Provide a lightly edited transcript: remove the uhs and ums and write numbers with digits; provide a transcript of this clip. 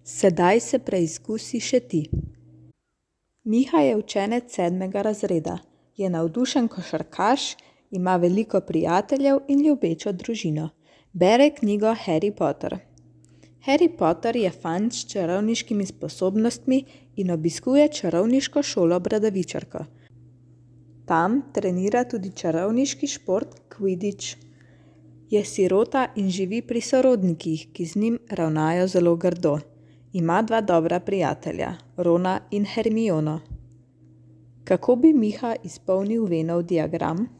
Sedaj se preizkusi še ti. Miha je učenec 7. razreda. Je navdušen košarkaš, ima veliko prijateljev in ljubečo družino. Bere knjigo Harry Potter. Harry Potter je fant s čarovniškimi sposobnostmi in obiskuje čarovniško šolo Bradavičarko. Tam trenira tudi čarovniški šport Quidditch. Je sirota in živi pri sorodnikih, ki z njim ravnajo zelo grdo. Ima 2 dobra prijatelja, Rona in Hermiono. Kako bi Miha izpolnil Venov diagram?